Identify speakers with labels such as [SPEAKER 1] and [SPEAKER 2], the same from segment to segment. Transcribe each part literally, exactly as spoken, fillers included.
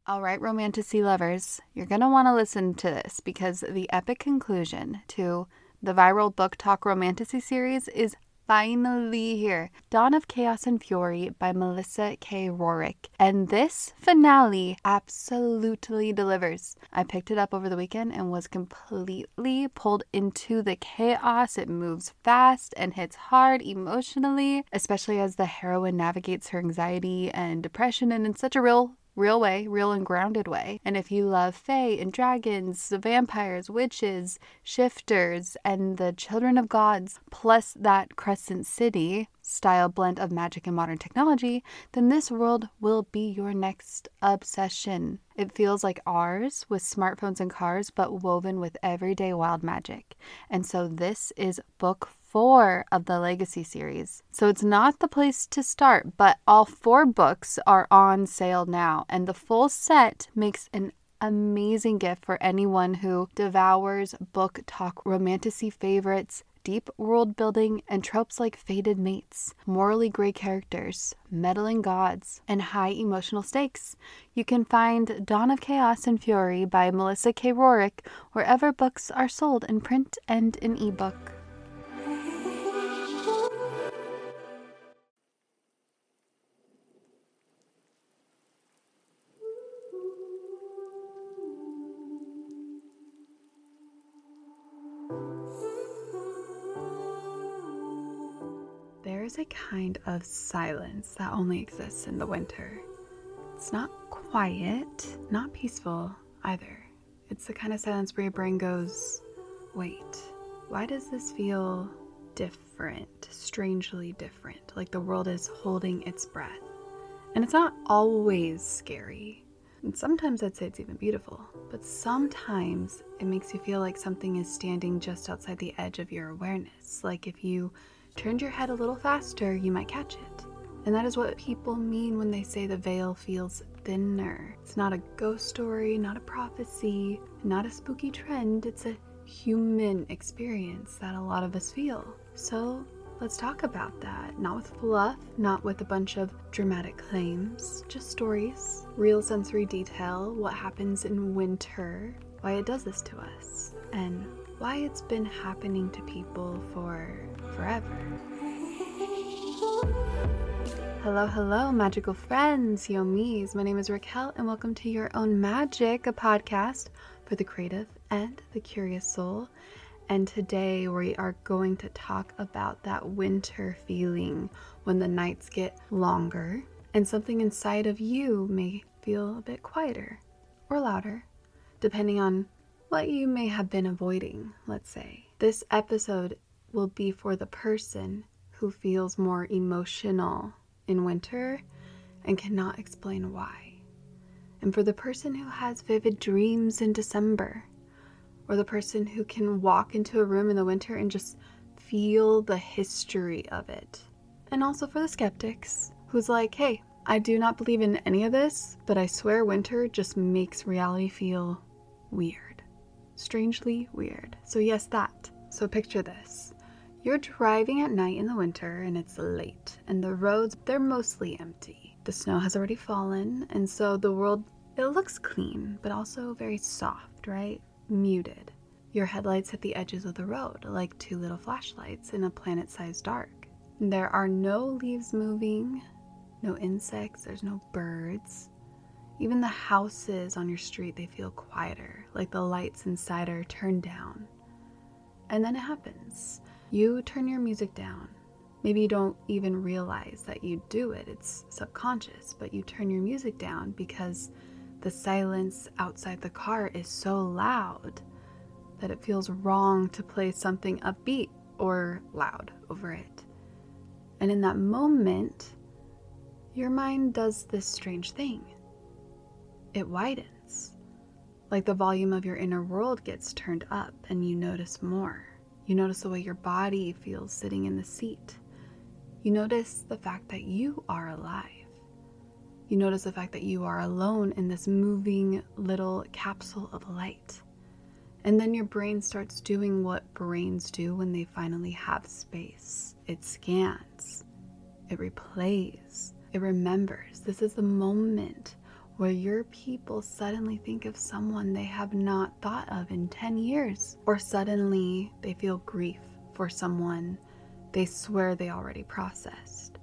[SPEAKER 1] All right, Romantasy lovers, you're going to want to listen to this because the epic conclusion to the viral Book Talk Romantasy series is finally here. Dawn of Chaos and Fury by Melissa K. Rorick. And this finale absolutely delivers. I picked it up over the weekend and was completely pulled into the chaos. It moves fast and hits hard emotionally, especially as the heroine navigates her anxiety and depression and in such a real real way, real and grounded way. And if you love fae and dragons, the vampires, witches, shifters, and the children of gods, plus that Crescent City style blend of magic and modern technology, then this world will be your next obsession. It feels like ours with smartphones and cars, but woven with everyday wild magic. And so this is book four of the Legacy series. So it's not the place to start, but all four books are on sale now, and the full set makes an amazing gift for anyone who devours Book Talk Romantasy favorites, deep world building, and tropes like fated mates, morally gray characters, meddling gods, and high emotional stakes. You can find Dawn of Chaos and Fury by Melissa K. Rorick wherever books are sold in print and in ebook. There's a kind of silence that only exists in the winter. It's not quiet, not peaceful either. It's the kind of silence where your brain goes, wait, why does this feel different, strangely different, like the world is holding its breath? And it's not always scary. And sometimes I'd say it's even beautiful, but sometimes it makes you feel like something is standing just outside the edge of your awareness, like if you turned your head a little faster, you might catch it. And that is what people mean when they say the veil feels thinner. It's not a ghost story, not a prophecy, not a spooky trend. It's a human experience that a lot of us feel. So let's talk about that. Not with fluff, not with a bunch of dramatic claims, just stories, real sensory detail, what happens in winter, why it does this to us, and why it's been happening to people for forever. Hello, hello, magical friends, yomis. My name is Raquel, and welcome to Your Own Magic, a podcast for the creative and the curious soul. And today we are going to talk about that winter feeling when the nights get longer and something inside of you may feel a bit quieter or louder, depending on what you may have been avoiding, let's say. This episode will be for the person who feels more emotional in winter and cannot explain why. And for the person who has vivid dreams in December, or the person who can walk into a room in the winter and just feel the history of it. And also for the skeptics who's like, hey, I do not believe in any of this, but I swear winter just makes reality feel weird. Strangely weird. So yes, that. So picture this. You're driving at night in the winter and it's late and the roads, they're mostly empty. The snow has already fallen and so the world, it looks clean, but also very soft, right? Muted. Your headlights hit the edges of the road like two little flashlights in a planet-sized dark. There are no leaves moving, no insects, there's no birds. Even the houses on your street, they feel quieter, like the lights inside are turned down. And then it happens. You turn your music down. Maybe you don't even realize that you do it. It's subconscious, but you turn your music down because the silence outside the car is so loud that it feels wrong to play something upbeat or loud over it. And in that moment, your mind does this strange thing. It widens, like the volume of your inner world gets turned up and you notice more. You notice the way your body feels sitting in the seat. You notice the fact that you are alive. You notice the fact that you are alone in this moving little capsule of light. And then your brain starts doing what brains do when they finally have space. It scans, it replays, it remembers. This is the moment where your people suddenly think of someone they have not thought of in ten years, or suddenly they feel grief for someone they swear they already processed,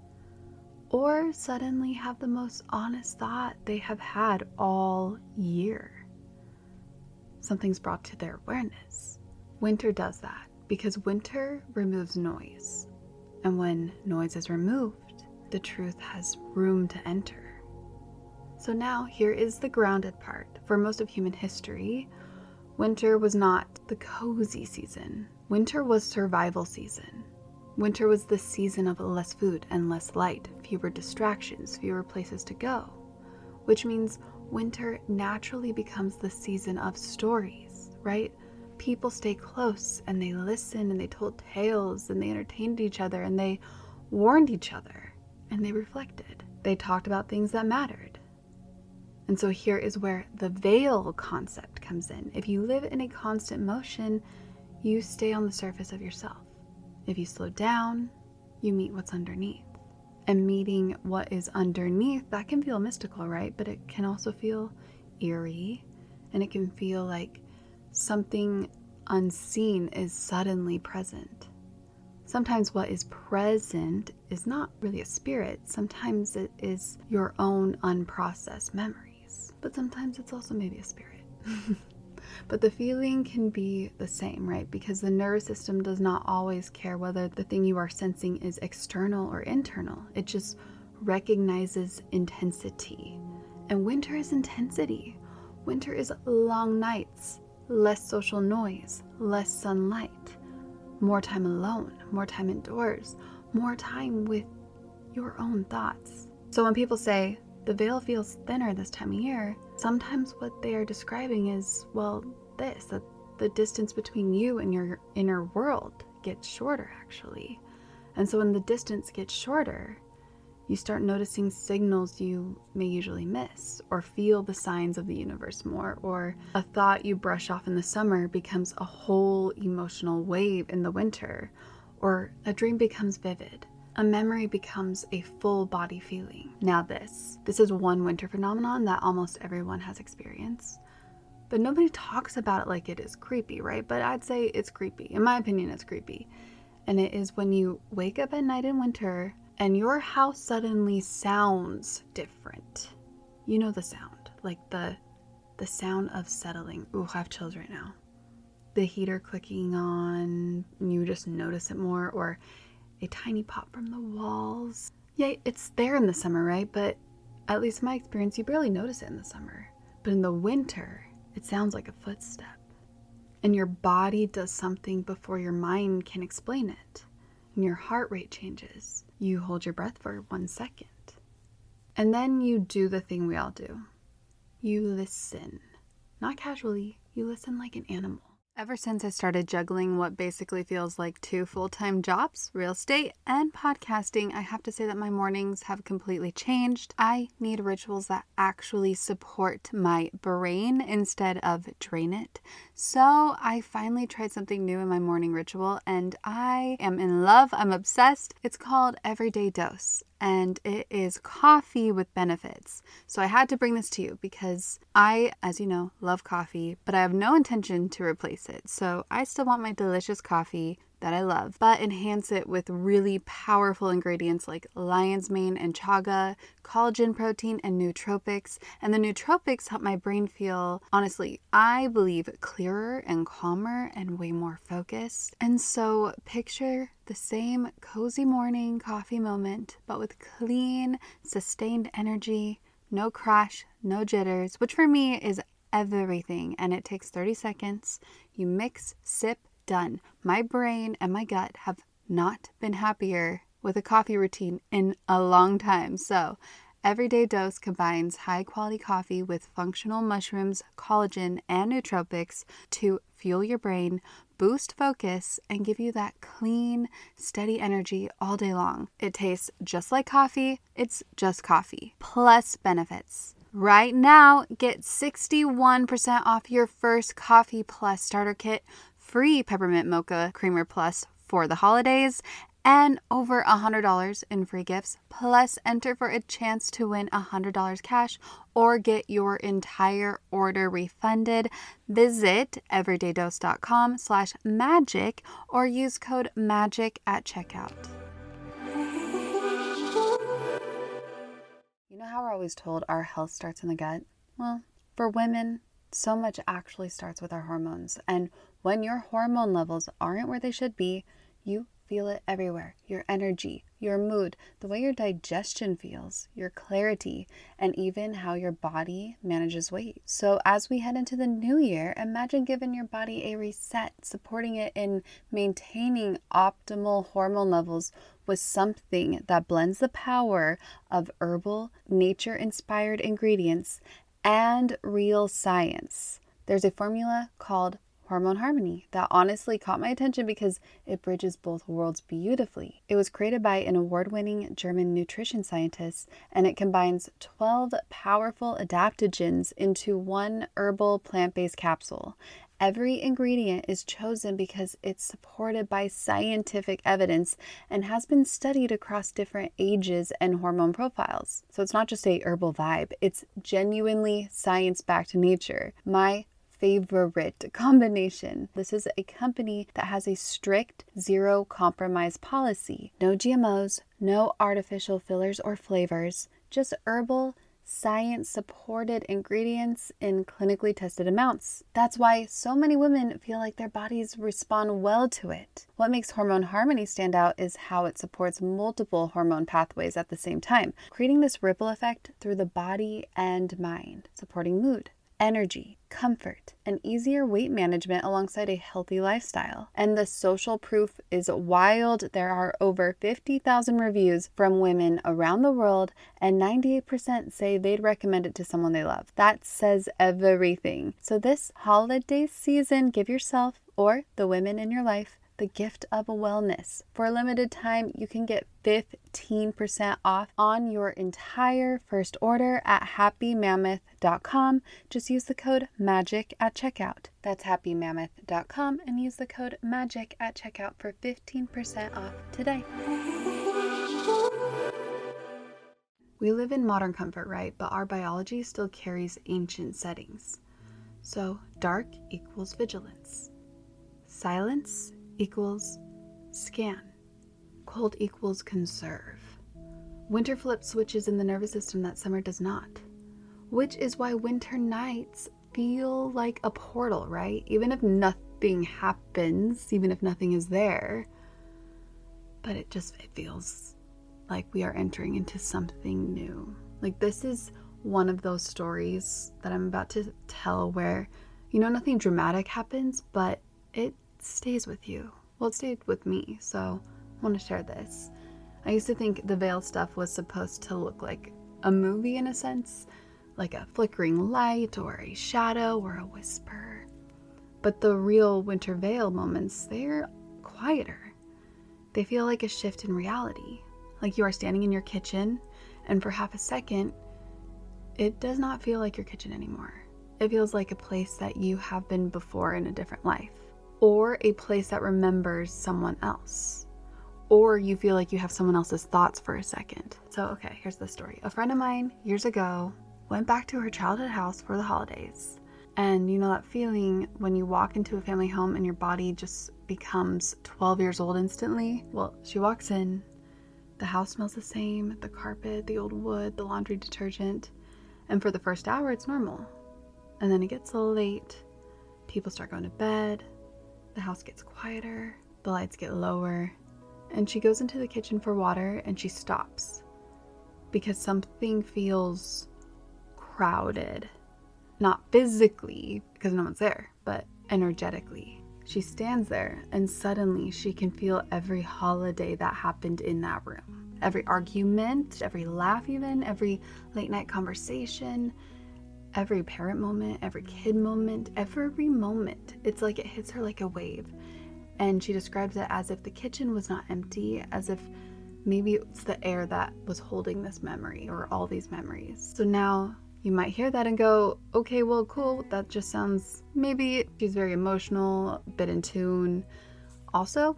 [SPEAKER 1] or suddenly have the most honest thought they have had all year. Something's brought to their awareness. Winter does that because winter removes noise. And when noise is removed, the truth has room to enter. So now here is the grounded part. For most of human history, winter was not the cozy season. Winter was survival season. Winter was the season of less food and less light, fewer distractions, fewer places to go, which means winter naturally becomes the season of stories, right? People stay close and they listened and they told tales and they entertained each other and they warned each other and they reflected. They talked about things that mattered. And so here is where the veil concept comes in. If you live in a constant motion, you stay on the surface of yourself. If you slow down, you meet what's underneath. And meeting what is underneath, that can feel mystical, right? But it can also feel eerie, and it can feel like something unseen is suddenly present. Sometimes what is present is not really a spirit. Sometimes it is your own unprocessed memories. But sometimes it's also maybe a spirit. But the feeling can be the same, right? Because the nervous system does not always care whether the thing you are sensing is external or internal. It just recognizes intensity. And winter is intensity. Winter is long nights, less social noise, less sunlight, more time alone, more time indoors, more time with your own thoughts. So when people say the veil feels thinner this time of year, sometimes what they are describing is, well, this, that the distance between you and your inner world gets shorter, actually. And so when the distance gets shorter, you start noticing signals you may usually miss, or feel the signs of the universe more, or a thought you brush off in the summer becomes a whole emotional wave in the winter, or a dream becomes vivid. A memory becomes a full body feeling. Now this, this is one winter phenomenon that almost everyone has experienced, but nobody talks about it like it is creepy, right? But I'd say it's creepy. In my opinion, it's creepy. And it is when you wake up at night in winter and your house suddenly sounds different. You know the sound, like the, the sound of settling. Ooh, I have chills right now. The heater clicking on, and you just notice it more, or a tiny pop from the walls. Yeah, it's there in the summer, right? But at least in my experience, you barely notice it in the summer. But in the winter, it sounds like a footstep. And your body does something before your mind can explain it. And your heart rate changes. You hold your breath for one second. And then you do the thing we all do. You listen. Not casually, you listen like an animal. Ever since I started juggling what basically feels like two full-time jobs, real estate and podcasting, I have to say that my mornings have completely changed. I need rituals that actually support my brain instead of drain it. So I finally tried something new in my morning ritual and I am in love. I'm obsessed. It's called Everyday Dose. And it is coffee with benefits. So I had to bring this to you because I, as you know, love coffee, but I have no intention to replace it. So I still want my delicious coffee that I love, but enhance it with really powerful ingredients like lion's mane and chaga, collagen protein, and nootropics. And the nootropics help my brain feel, honestly, I believe, clearer and calmer and way more focused. And so picture the same cozy morning coffee moment, but with clean, sustained energy, no crash, no jitters, which for me is everything. And it takes thirty seconds. You mix, sip, done. My brain and my gut have not been happier with a coffee routine in a long time. So Everyday Dose combines high quality coffee with functional mushrooms, collagen, and nootropics to fuel your brain, boost focus, and give you that clean, steady energy all day long. It tastes just like coffee. It's just coffee, plus benefits. Right now, get sixty-one percent off your first Coffee Plus starter kit, free peppermint mocha creamer plus for the holidays, and over one hundred dollars in free gifts, plus enter for a chance to win one hundred dollars cash or get your entire order refunded. Visit everydaydose.com slash magic or use code MAGIC at checkout. You know how we're always told our health starts in the gut? Well, for women, so much actually starts with our hormones. And when your hormone levels aren't where they should be, you feel it everywhere. Your energy, your mood, the way your digestion feels, your clarity, and even how your body manages weight. So as we head into the new year, imagine giving your body a reset, supporting it in maintaining optimal hormone levels with something that blends the power of herbal, nature-inspired ingredients and real science. There's a formula called Hormone Harmony that honestly caught my attention because it bridges both worlds beautifully. It was created by an award-winning German nutrition scientist, and it combines twelve powerful adaptogens into one herbal plant-based capsule. Every ingredient is chosen because it's supported by scientific evidence and has been studied across different ages and hormone profiles. So it's not just a herbal vibe, it's genuinely science-backed nature. My favorite combination. This is a company that has a strict zero compromise policy. No G M Os, no artificial fillers or flavors, just herbal, science-supported ingredients in clinically tested amounts. That's why so many women feel like their bodies respond well to it. What makes Hormone Harmony stand out is how it supports multiple hormone pathways at the same time, creating this ripple effect through the body and mind, supporting mood, energy, comfort, and easier weight management alongside a healthy lifestyle. And the social proof is wild. There are over fifty thousand reviews from women around the world, and ninety-eight percent say they'd recommend it to someone they love. That says everything. So this holiday season, give yourself or the women in your life the gift of wellness. For a limited time, you can get fifteen percent off on your entire first order at happy mammoth dot com. Just use the code MAGIC at checkout. That's happy mammoth dot com and use the code MAGIC at checkout for fifteen percent off today. We live in modern comfort, right? But our biology still carries ancient settings. So dark equals vigilance. Silence equals scan. Cold equals conserve. Winter flips switches in the nervous system that summer does not, which is why winter nights feel like a portal, right? Even if nothing happens, even if nothing is there, but it just it feels like we are entering into something new. Like this is one of those stories that I'm about to tell where, you know, nothing dramatic happens, but it stays with you. Well, it stayed with me, so I want to share this. I used to think the veil stuff was supposed to look like a movie in a sense, like a flickering light or a shadow or a whisper. But the real winter veil moments, they're quieter. They feel like a shift in reality. Like you are standing in your kitchen, and for half a second, it does not feel like your kitchen anymore. It feels like a place that you have been before in a different life. Or a place that remembers someone else. Or you feel like you have someone else's thoughts for a second. So, okay, here's the story. A friend of mine years ago went back to her childhood house for the holidays. And you know that feeling when you walk into a family home and your body just becomes twelve years old instantly? Well, she walks in, the house smells the same, the carpet, the old wood, the laundry detergent. And for the first hour, it's normal. And then it gets a little late. People start going to bed. The house gets quieter, the lights get lower, and she goes into the kitchen for water and she stops because something feels crowded. Not physically, because no one's there, but energetically. She stands there and suddenly she can feel every holiday that happened in that room. Every argument, every laugh even, every late night conversation, every parent moment, every kid moment, every moment. It's like it hits her like a wave. And she describes it as if the kitchen was not empty, as if maybe it's the air that was holding this memory or all these memories. So now you might hear that and go, okay, well, cool. That just sounds, maybe she's very emotional, a bit in tune. Also,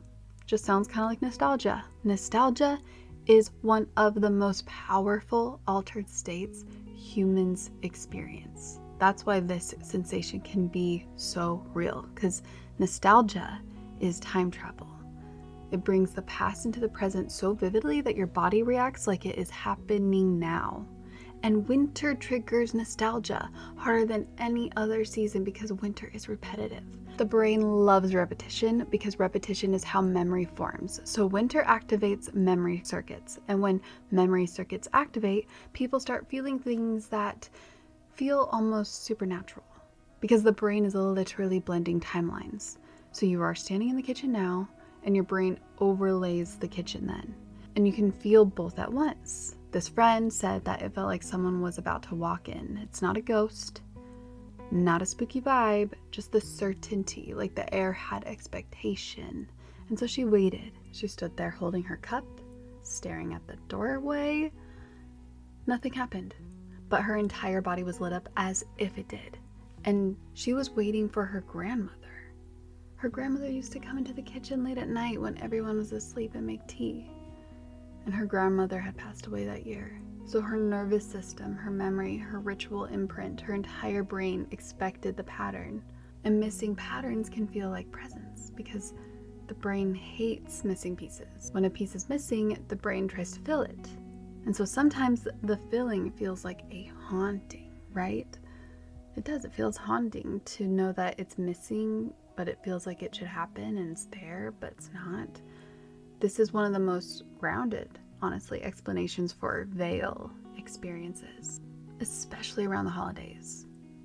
[SPEAKER 1] just sounds kind of like nostalgia. Nostalgia is one of the most powerful altered states humans experience. That's why this sensation can be so real, because nostalgia is time travel. It brings the past into the present so vividly that your body reacts like it is happening now. And winter triggers nostalgia harder than any other season because winter is repetitive. The brain loves repetition because repetition is how memory forms. So winter activates memory circuits. And when memory circuits activate, people start feeling things that feel almost supernatural because the brain is literally blending timelines. So you are standing in the kitchen now and your brain overlays the kitchen then. And you can feel both at once. This friend said that it felt like someone was about to walk in. It's not a ghost, not a spooky vibe, just the certainty, like the air had expectation. And so she waited. She stood there holding her cup, staring at the doorway. Nothing happened, but her entire body was lit up as if it did. And she was waiting for her grandmother. Her grandmother used to come into the kitchen late at night when everyone was asleep and make tea. And her grandmother had passed away that year. So her nervous system, her memory, her ritual imprint, her entire brain expected the pattern. And missing patterns can feel like presence because the brain hates missing pieces. When a piece is missing, the brain tries to fill it. And so sometimes the filling feels like a haunting, right? It does. It feels haunting to know that it's missing, but it feels like it should happen and it's there, but it's not. This is one of the most grounded, honestly, explanations for veil experiences, especially around the holidays.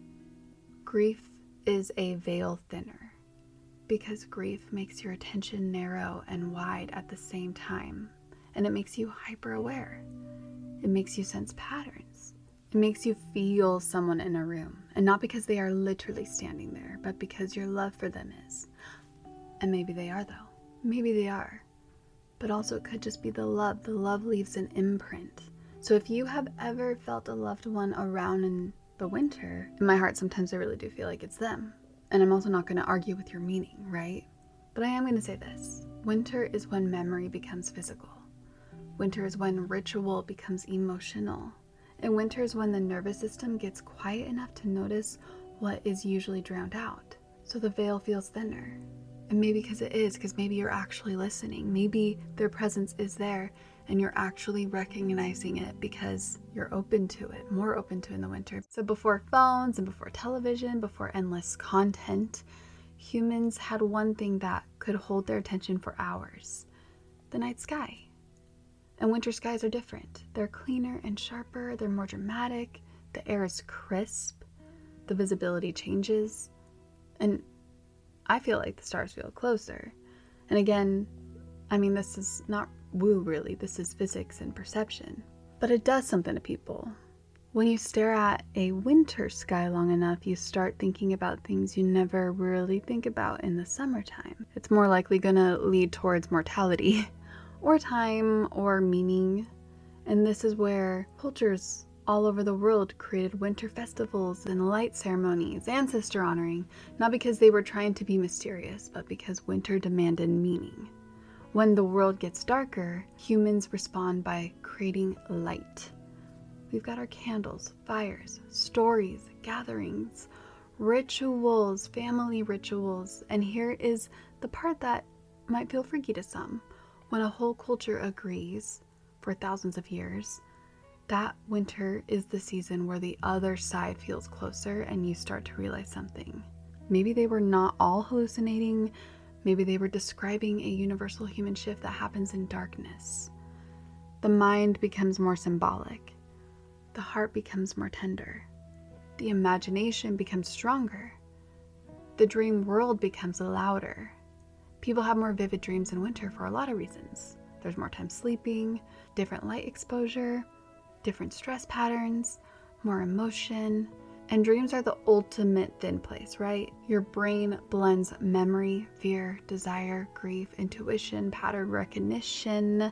[SPEAKER 1] Grief is a veil thinner because grief makes your attention narrow and wide at the same time, and it makes you hyper aware. It makes you sense patterns. It makes you feel someone in a room, and not because they are literally standing there, but because your love for them is. And maybe they are, though. Maybe they are. But also it could just be the love. The love leaves an imprint. So if you have ever felt a loved one around in the winter, in my heart sometimes I really do feel like it's them. And I'm also not going to argue with your meaning, right? But I am going to say this. Winter is when memory becomes physical. Winter is when ritual becomes emotional. And winter is when the nervous system gets quiet enough to notice what is usually drowned out. So the veil feels thinner. And maybe because it is, because maybe you're actually listening. Maybe their presence is there and you're actually recognizing it because you're open to it, more open to it in the winter. So before phones and before television, before endless content, humans had one thing that could hold their attention for hours: the night sky. And winter skies are different. They're cleaner and sharper, they're more dramatic, the air is crisp, the visibility changes, and I feel like the stars feel closer. And again, I mean, this is not woo really, this is physics and perception. But it does something to people. When you stare at a winter sky long enough, you start thinking about things you never really think about in the summertime. It's more likely gonna lead towards mortality, or time, or meaning. And this is where cultures all over the world created winter festivals and light ceremonies, ancestor honoring, not because they were trying to be mysterious, but because winter demanded meaning. When the world gets darker, humans respond by creating light. We've got our candles, fires, stories, gatherings, rituals, family rituals, and here is the part that might feel freaky to some. When a whole culture agrees, for thousands of years, that winter is the season where the other side feels closer and you start to realize something. Maybe they were not all hallucinating. Maybe they were describing a universal human shift that happens in darkness. The mind becomes more symbolic. The heart becomes more tender. The imagination becomes stronger. The dream world becomes louder. People have more vivid dreams in winter for a lot of reasons. There's more time sleeping, different light exposure, different stress patterns, more emotion, and dreams are the ultimate thin place, right? Your brain blends memory, fear, desire, grief, intuition, pattern recognition.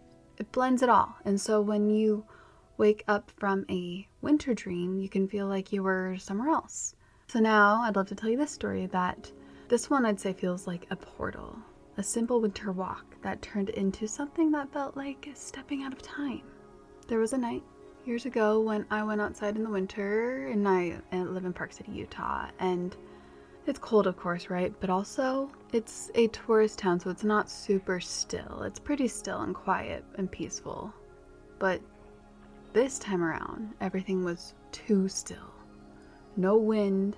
[SPEAKER 1] It blends it all. And so when you wake up from a winter dream, you can feel like you were somewhere else. So now I'd love to tell you this story that this one I'd say feels like a portal. A simple winter walk that turned into something that felt like stepping out of time. There was a night years ago when I went outside in the winter, and I live in Park City, Utah, and it's cold, of course, right? But also it's a tourist town, so it's not super still. It's pretty still and quiet and peaceful. But this time around, everything was too still. No wind,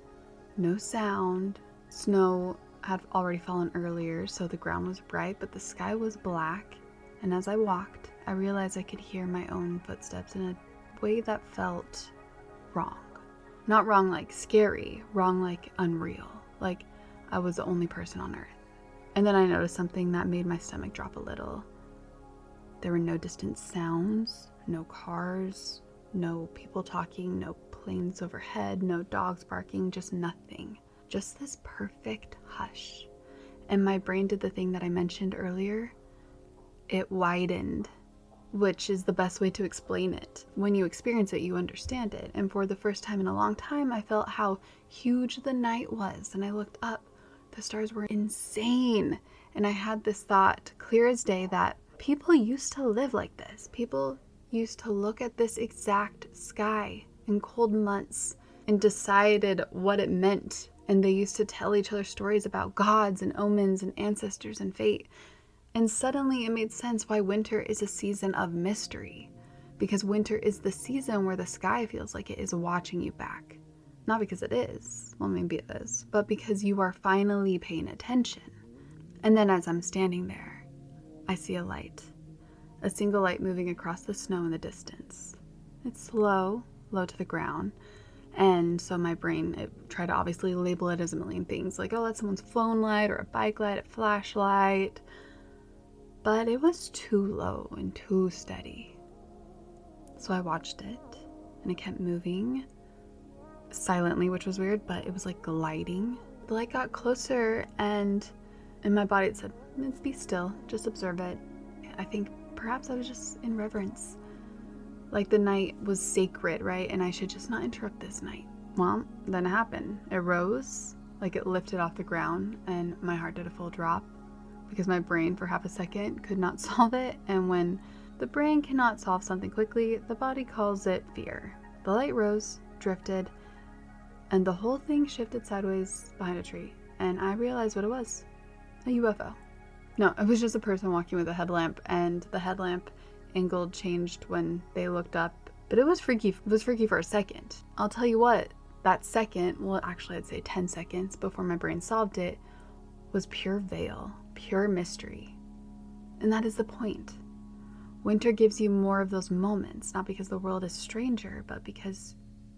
[SPEAKER 1] no sound. Snow had already fallen earlier, so the ground was bright, but the sky was black. And as I walked, I realized I could hear my own footsteps in a way that felt wrong. Not wrong like scary, wrong like unreal, like I was the only person on earth. And then I noticed something that made my stomach drop a little. There were no distant sounds, no cars, no people talking, no planes overhead, no dogs barking, just nothing. Just this perfect hush. And my brain did the thing that I mentioned earlier. It widened, which is the best way to explain it. When you experience it, you understand it. And for the first time in a long time, I felt how huge the night was. And I looked up. The stars were insane. And I had this thought, clear as day, that people used to live like this. People used to look at this exact sky in cold months and decided what it meant. And they used to tell each other stories about gods and omens and ancestors and fate. And suddenly it made sense why winter is a season of mystery. Because winter is the season where the sky feels like it is watching you back. Not because it is, well maybe it is, but because you are finally paying attention. And then as I'm standing there, I see a light. A single light moving across the snow in the distance. It's slow, low to the ground. And so my brain, it tried to obviously label it as a million things, like, oh, that's someone's phone light or a bike light, a flashlight. But it was too low and too steady. So I watched it, and it kept moving silently, which was weird, but it was like gliding. The light got closer, and in my body it said, let's be still, just observe it. I think perhaps I was just in reverence. Like the night was sacred, right? And I should just not interrupt this night. Well, then it happened. It rose, like it lifted off the ground, and my heart did a full drop because my brain for half a second could not solve it. And when the brain cannot solve something quickly, the body calls it fear. The light rose, drifted, and the whole thing shifted sideways behind a tree. And I realized what it was. A U F O. No, it was just a person walking with a headlamp, and the headlamp angle changed when they looked up, but it was freaky. It was freaky for a second. I'll tell you what, that second, well actually I'd say ten seconds before my brain solved it, was pure veil, pure mystery. And that is the point. Winter gives you more of those moments, not because the world is stranger, but because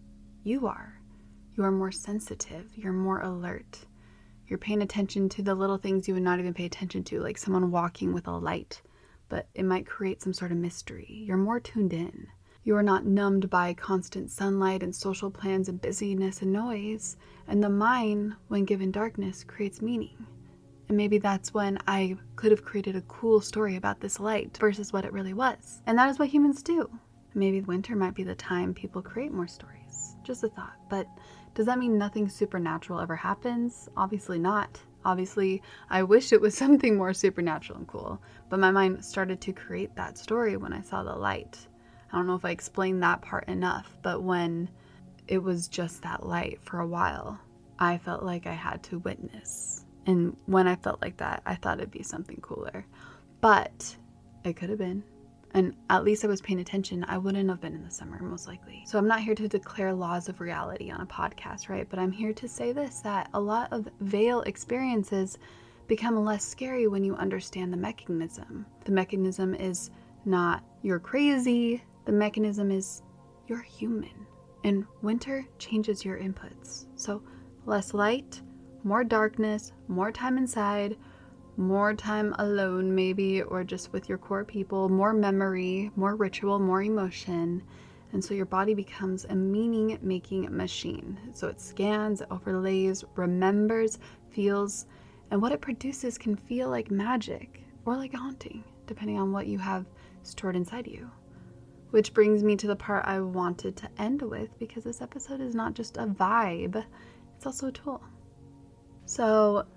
[SPEAKER 1] you are. You are more sensitive, you're more alert. You're paying attention to the little things you would not even pay attention to, like someone walking with a light. But it might create some sort of mystery. You're more tuned in. You are not numbed by constant sunlight and social plans and busyness and noise. And the mind, when given darkness, creates meaning. And maybe that's when I could have created a cool story about this light versus what it really was. And that is what humans do. Maybe winter might be the time people create more stories. Just a thought. But does that mean nothing supernatural ever happens? Obviously not. Obviously, I wish it was something more supernatural and cool, but my mind started to create that story when I saw the light. I don't know if I explained that part enough, but when it was just that light for a while, I felt like I had to witness. And when I felt like that, I thought it'd be something cooler. But it could have been. And at least I was paying attention. I wouldn't have been in the summer, most likely. So I'm not here to declare laws of reality on a podcast, right? But I'm here to say this, that a lot of veil experiences become less scary when you understand the mechanism. The mechanism is not you're crazy. The mechanism is you're human. And winter changes your inputs. So less light, more darkness, more time inside, more time alone maybe, or just with your core people, more memory, more ritual, more emotion. And so your body becomes a meaning-making machine. So it scans, it overlays, remembers, feels, and what it produces can feel like magic or like a haunting, depending on what you have stored inside you. Which brings me to the part I wanted to end with, because this episode is not just a vibe, it's also a tool. So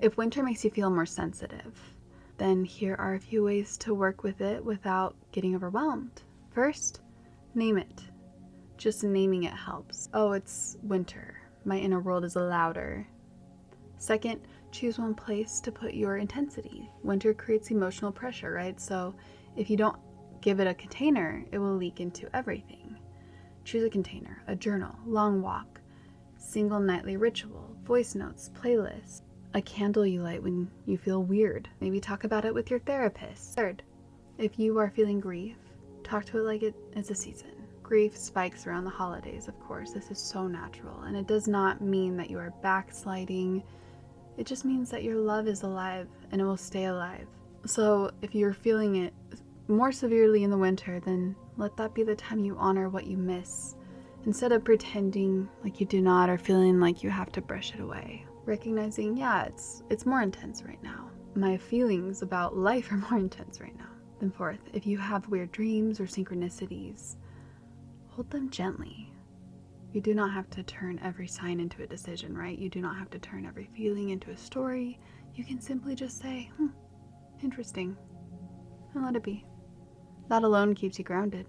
[SPEAKER 1] If winter makes you feel more sensitive, then here are a few ways to work with it without getting overwhelmed. First, name it. Just naming it helps. Oh, it's winter. My inner world is louder. Second, choose one place to put your intensity. Winter creates emotional pressure, right? So if you don't give it a container, it will leak into everything. Choose a container, a journal, long walk, single nightly ritual, voice notes, playlists, a candle you light when you feel weird. Maybe talk about it with your therapist. Third, if you are feeling grief, talk to it like it is a season. Grief spikes around the holidays, of course. This is so natural, and it does not mean that you are backsliding. It just means that your love is alive, and it will stay alive. So if you're feeling it more severely in the winter, then let that be the time you honor what you miss, instead of pretending like you do not or feeling like you have to brush it away. Recognizing, yeah, it's it's more intense right now. My feelings about life are more intense right now. Then fourth, if you have weird dreams or synchronicities, hold them gently. You do not have to turn every sign into a decision, right? You do not have to turn every feeling into a story. You can simply just say, hmm, interesting, and let it be. That alone keeps you grounded.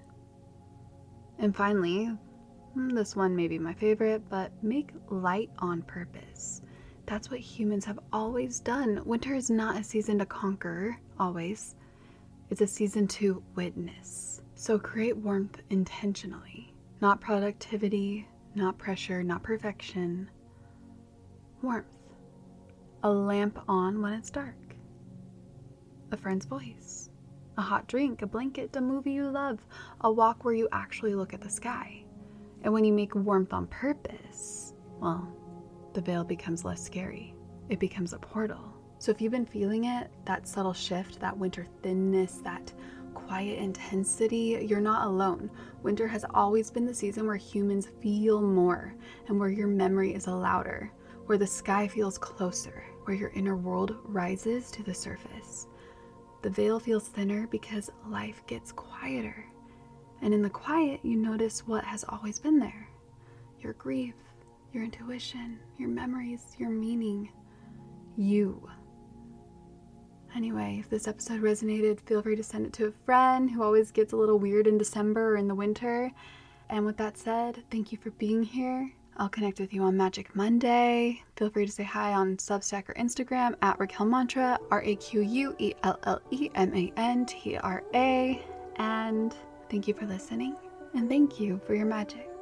[SPEAKER 1] And finally, this one may be my favorite, but make light on purpose. That's what humans have always done. Winter is not a season to conquer, always. It's a season to witness. So create warmth intentionally. Not productivity, not pressure, not perfection. Warmth. A lamp on when it's dark. A friend's voice. A hot drink, a blanket, a movie you love. A walk where you actually look at the sky. And when you make warmth on purpose, well, the veil becomes less scary. It becomes a portal. So if you've been feeling it, that subtle shift, that winter thinness, that quiet intensity, you're not alone. Winter has always been the season where humans feel more, and where your memory is louder, where the sky feels closer, where your inner world rises to the surface. The veil feels thinner because life gets quieter. And in the quiet, you notice what has always been there. Your grief, your intuition, your memories, your meaning. You. Anyway, if this episode resonated, feel free to send it to a friend who always gets a little weird in December or in the winter. And with that said, thank you for being here. I'll connect with you on Magic Monday. Feel free to say hi on Substack or Instagram at Raquel Mantra, R A Q U E L L E M A N T R A. And thank you for listening, and thank you for your magic.